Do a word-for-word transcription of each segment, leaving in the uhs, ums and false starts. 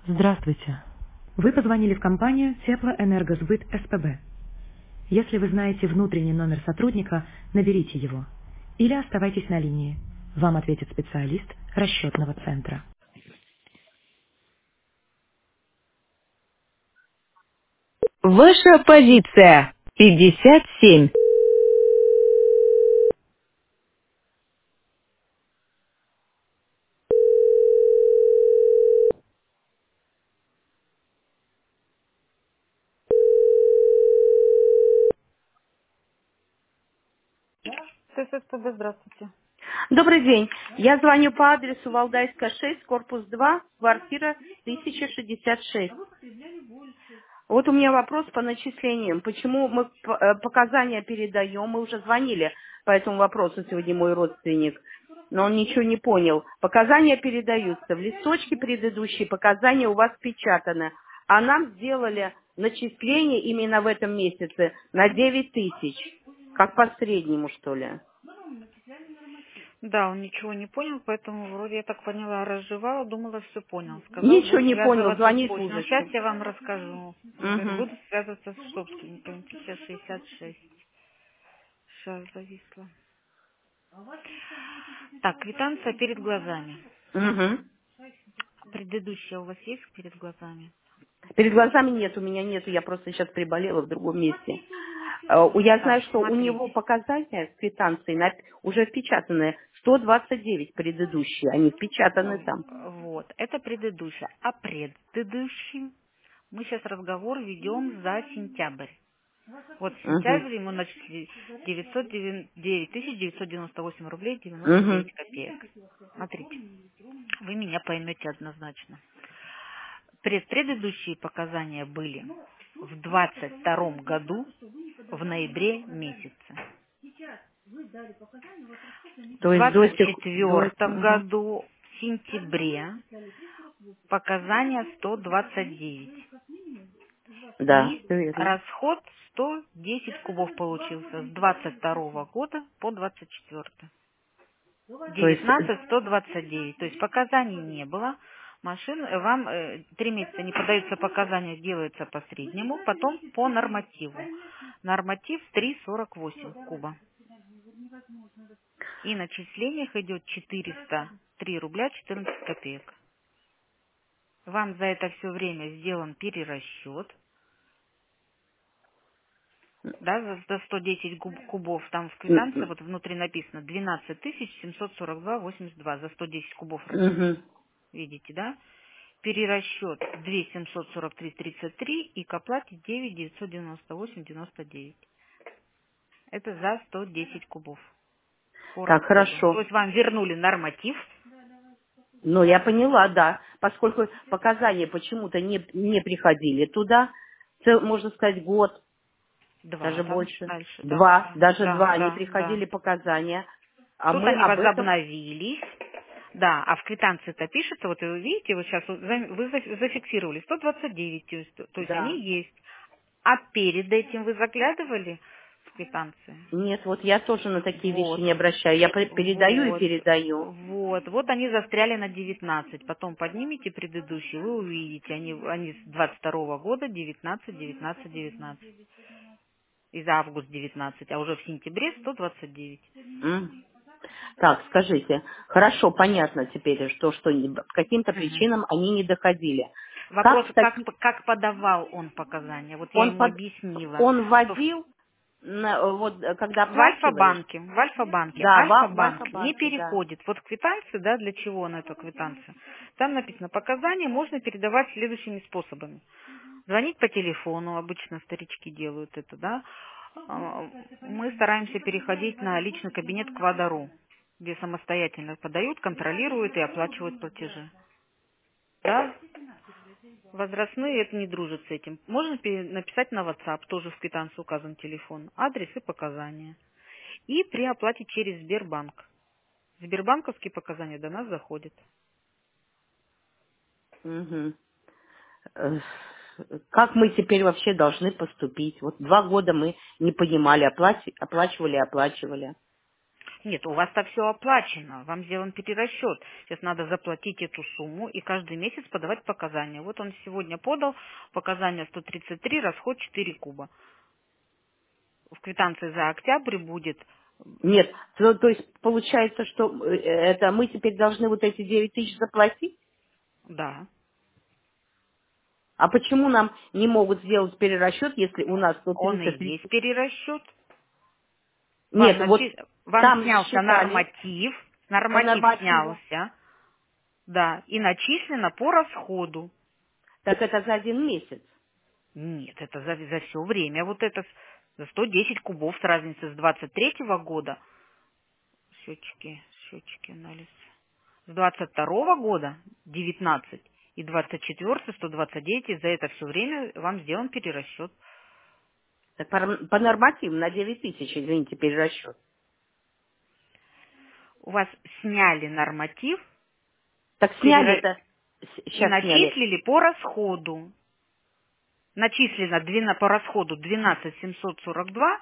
Здравствуйте. Вы позвонили в компанию Теплоэнергосбыт СПБ. Если вы знаете внутренний номер сотрудника, наберите его. Или оставайтесь на линии. Вам ответит специалист расчетного центра. Ваша позиция пятьдесят семь. ССПБ, здравствуйте. Добрый день. Я звоню по адресу Валдайская шесть, корпус два, квартира тысяча шестьдесят шесть. Вот у меня вопрос по начислениям. Почему мы п- э, показания передаем? Мы уже звонили по этому вопросу сегодня мой родственник, но он ничего не понял. Показания передаются. В листочке предыдущие показания у вас печатаны. А нам сделали начисление именно в этом месяце на девять тысяч. Как по среднему, что ли. Да, он ничего не понял, поэтому вроде я так поняла, разжевала, думала, все понял. Сказал, Ничего будет не понял, связываться звонит в позже. Но сейчас ужасе. я вам расскажу. Он говорит, Угу. буду связываться с собственником. Сейчас шестьдесят шесть. Сейчас зависла. Так, квитанция перед глазами. Угу. Предыдущая у вас есть перед глазами? Перед глазами нет, у меня нету, я просто сейчас приболела в другом месте. Э, у- Я Так, знаю, что у него смотрите. показания с квитанцией на- уже впечатаны сто двадцать девять предыдущие, они впечатаны там. Вот, это предыдущая. А предыдущий мы сейчас разговор ведем за сентябрь. Вот в Угу. сентябре ему начали девятьсот девять тысяч девятьсот девяносто восемь рублей девяносто Угу. девять копеек. Смотрите, вы меня поймете однозначно. Пред- Предыдущие показания были в двадцать втором году в ноябре месяце. В То есть до двадцать сих до четвертом угу. году в сентябре показания сто двадцать девять. Да, И все верно. расход сто десять кубов получился с двадцать второго года по двадцать четвёртый. То есть девятнадцать сто двадцать девять. То есть показаний не было. Машин э, вам э, три месяца не подаются показания, делаются по среднему, потом по нормативу. Норматив три сорок восемь куба. И на числениях идет четыреста три рубля четырнадцать копеек. Вам за это все время сделан перерасчет. Да, за за сто десять куб- кубов, там в квитанции вот внутри написано двенадцать тысяч семьсот сорок два восемьдесят два за сто десять кубов, угу. видите, да? Перерасчет две тысячи семьсот сорок три тридцать три и к оплате девять тысяч девятьсот девяносто восемь девяносто девять. Это за сто десять кубов по Так, расходу. То хорошо. есть вам вернули норматив. Ну, я поняла, да. Поскольку показания почему-то не, не приходили туда, цел- можно сказать, год, Два, даже да, больше. дальше, да, Два, да, даже да, два не да, да. приходили показания. А Тут мы они об этом... возобновились. Да, а в квитанции-то пишется, вот вы видите, вот сейчас вот за- вы за- зафиксировали сто двадцать девять, то есть, то есть Да. они есть. А перед этим вы заглядывали в квитанции? Нет, вот я тоже на такие вещи Вот, не обращаю. Я пре- передаю и вот, передаю. вот, вот они застряли на девятнадцать. Потом поднимите предыдущие, вы увидите, они, они с двадцать второго года девятнадцать, девятнадцать, девятнадцать. Из августа девятнадцать, а уже в сентябре сто двадцать девять. М. Так, скажите, хорошо, понятно теперь, что, что не- по каким-то Мгм. причинам они не доходили. Вопрос, Как, в как, таки- как подавал он показания? Вот я он, ему под, объяснила, он что в вводил, на- вот э, когда В оплачивали, Альфа-банке, в Альфа-банке, да, в, в Альфа-банк не Альфа-банке, да. переходит. Вот квитанции, да, для чего он эту квитанцию? Там написано, показания можно передавать следующими способами. Звонить по телефону, обычно старички делают это, да. А, Мы стараемся переходить на личный кабинет Квадару, где самостоятельно подают, контролируют и оплачивают платежи. Да, возрастные это не дружат с этим. Можно пере- написать на WhatsApp, тоже в квитанции указан телефон, адрес и показания. И при оплате через Сбербанк. Сбербанковские показания до нас заходят. Мгм. Э, Как мы теперь вообще должны поступить? Вот два года мы не понимали, оплачивали, оплачивали. оплачивали. Нет, у вас-то все оплачено, вам сделан перерасчет. Сейчас надо заплатить эту сумму и каждый месяц подавать показания. Вот он сегодня подал показания сто тридцать три, расход четыре куба. В квитанции за октябрь будет, Нет, то, то есть получается, что э, это мы теперь должны вот эти девять тысяч заплатить? да, А почему нам не могут сделать перерасчет, если у нас сто он и тридцать есть три? перерасчет. Вам, Нет, вот начи- вам там снялся считали норматив, по норматив нормативу. снялся, да, и начислено по расходу. Так это за один месяц. Нет, это за, за все время. Вот это с- за сто десять кубов с разницей с двадцать третьего года. Счетчики, счетчики, анализ. С двадцать второго года девятнадцать и двадцать четвёртый сто двадцать девять, и за это все время вам сделан перерасчет. Так по, по нормативу на девять тысяч, извините, перерасчет. У вас сняли норматив Так сняли перера- это, и сейчас сняли. начислили по расходу. Начислено двена- по расходу двенадцать семьсот сорок два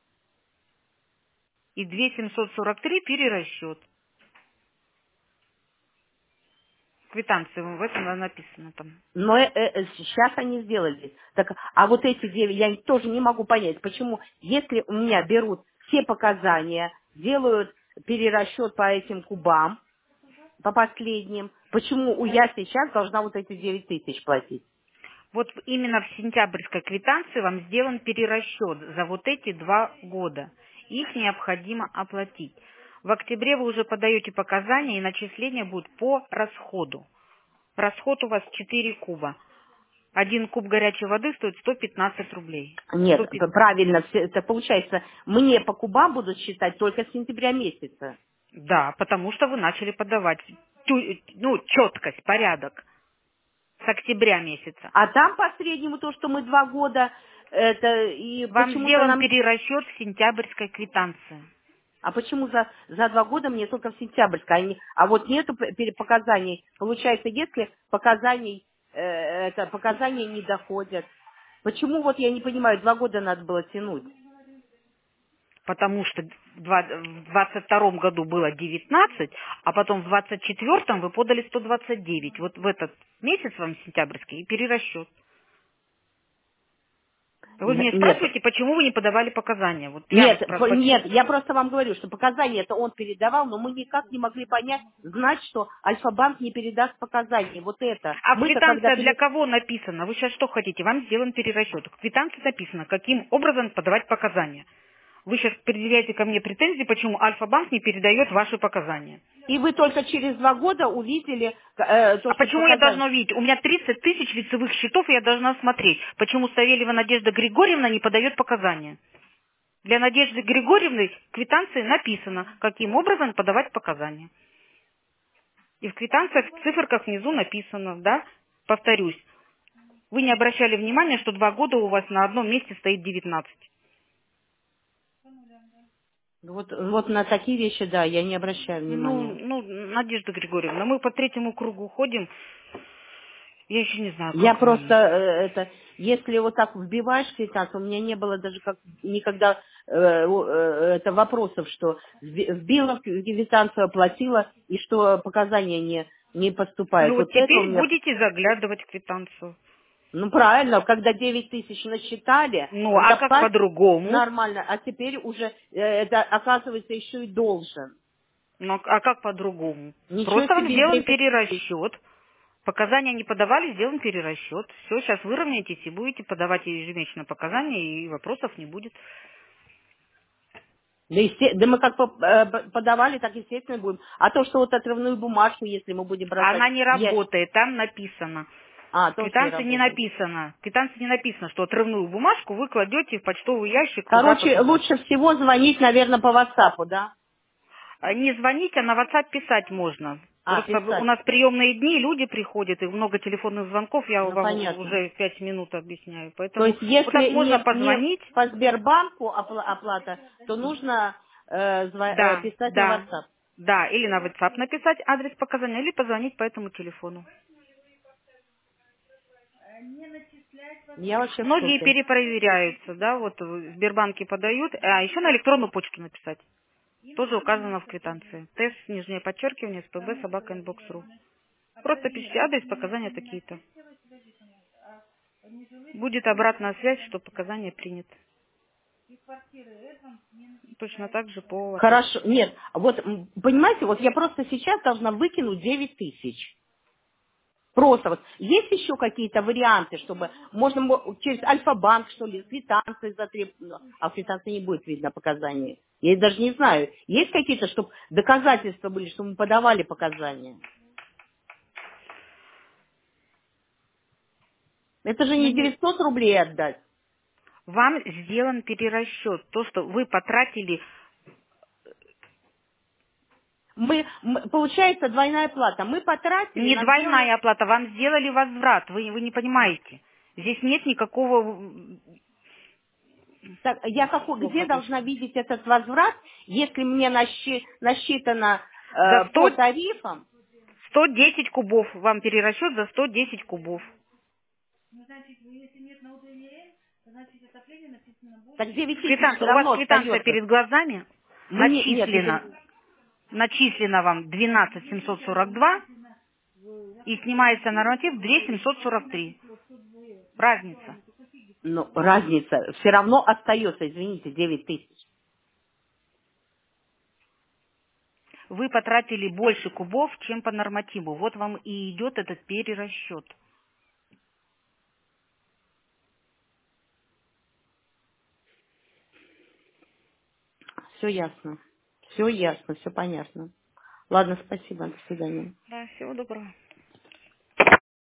и два семьсот сорок три перерасчет. Квитанции в этом написано там. Но э, э, сейчас они сделали. Так, а вот эти девять, я тоже не могу понять, почему, если у меня берут все показания, делают перерасчет по этим кубам, по последним, почему я сейчас должна вот эти девять тысяч платить? Вот именно в сентябрьской квитанции вам сделан перерасчет за вот эти два года. Их необходимо оплатить. В октябре вы уже подаете показания, и начисление будет по расходу. Расход у вас четыре куба. Один куб горячей воды стоит сто пятнадцать рублей. Нет, сто пи- п- правильно, все это получается, мне по кубам будут считать только с сентября месяца. Да, потому что вы начали подавать тю- ну, четкость, порядок с октября месяца. А там по среднему то, что мы два года, это и Вам почему-то сделан нам. перерасчет в сентябрьской квитанции. А почему за, за два года мне только в сентябрьской, а, не- а вот нету п- пере- показаний? Получается, если показаний, э, это, показания не доходят, почему вот я не понимаю, два года надо было тянуть? Потому что в два- в двадцать втором году было девятнадцать, а потом в двадцать четвёртом вы подали сто двадцать девять. Вот в этот месяц вам сентябрьский и перерасчет. Вы Н- меня Нет, спрашиваете, почему вы не подавали показания? Вот я вас нет, п- спрашиваю. нет, я просто вам говорю, что показания это он передавал, но мы никак не могли понять, знать, что Альфа-банк не передаст показания. Вот это. А Мы-то когда квитанция для пере... кого написана? Вы сейчас что хотите? Вам сделан перерасчет. В квитанции написано, каким образом подавать показания. Вы сейчас предъявляете ко мне претензии, почему Альфа-банк не передает ваши показания. И вы только через два года увидели э, то, А что почему я показания. должна увидеть? У меня тридцать тысяч лицевых счетов, и я должна смотреть, почему Савельева Надежда Григорьевна не подает показания. Для Надежды Григорьевны в квитанции написано, каким образом подавать показания. И в квитанциях, в циферках внизу написано, да, повторюсь, вы не обращали внимания, что два года у вас на одном месте стоит девятнадцать. Вот, вот на такие вещи, да, я не обращаю Ну, внимания. ну, Надежда Григорьевна, мы по третьему кругу ходим, я еще не знаю, Я как просто, мне. э, это, если вот так вбиваешь квитанцию, у меня не было даже как никогда э, о- э, это вопросов, что вби- вбила квитанцию, оплатила, и что показания не, не Ну поступают. вот Вот это у теперь меня, будете заглядывать в квитанцию. ну правильно, когда девять тысяч насчитали, Ну, а как заплатить по-другому? нормально, а теперь уже э, это оказывается еще и должен. Ну, а как по-другому? Ничего Просто вам себе сделан девять тысяч. перерасчет. Показания не подавали, сделан перерасчет. Все, сейчас выровняетесь и будете подавать ежемесячно показания, и вопросов не будет. Да, есте- да мы как по- э, п- подавали, так естественно будем. А то, что вот отрывную бумажку, если мы будем бросать, Она не я... работает, там написано. А, В тоже не квитанции не работает. написано. В квитанции не написано, что отрывную бумажку вы кладете в почтовый ящик куда-то Короче, туда. лучше всего звонить, наверное, по WhatsApp, да? А не звонить, а на WhatsApp писать можно. А, Просто у писать. нас приемные дни, люди приходят, и много телефонных звонков, я Ну, вам понятно. уже пять минут объясняю. То Поэтому есть, вот так если можно не, не позвонить. по Сбербанку опла- оплата, то нужно э, зва- э, Да, писать на да, WhatsApp. да, или на WhatsApp написать адрес показания, или позвонить по этому телефону. Я вообще в Многие шоке. перепроверяются, да, вот в Сбербанке подают, а еще на электронную почту написать. Тоже указано в квитанции. Тест, нижнее подчеркивание, спб, собака, инбокс.ру. Просто пишите адрес, показания такие-то. Будет обратная связь, что показания приняты. Точно так же по вопросу. Хорошо. Нет, вот, м, понимаете, вот я просто сейчас должна выкинуть девять тысяч. Просто вот. Есть еще какие-то варианты, чтобы можно мо- через Альфа-банк, что ли, квитанции затребовать. А в квитанции не будет видно показаний. Я даже не знаю. Есть какие-то, чтобы доказательства были, что мы подавали показания? Это же Ну, не не- девятьсот рублей отдать. Вам сделан перерасчет. То, что вы потратили, Мы, мы- получается двойная плата. Мы потратили не на сделано... двойная оплата, вам сделали возврат. Вы, вы не понимаете. Здесь нет никакого м, Так, я какой, плохо где должна объясню. видеть этот возврат, если мне насчи- насчитано За э, сто, по тарифам? сто десять кубов. Вам перерасчет за сто десять кубов. Так девять тысяч все Квитанция. У вас равно квитанция остается. перед глазами. Мы не, нет, Начислено. не- Начислено вам двенадцать тысяч семьсот сорок два и снимается норматив две тысячи семьсот сорок три. Разница. ну, разница все равно остается, извините, девять тысяч. Вы потратили больше кубов, чем по нормативу. Вот вам и идет этот перерасчет. Все ясно. Все ясно, все понятно. Ладно, спасибо, до свидания. Да, всего доброго.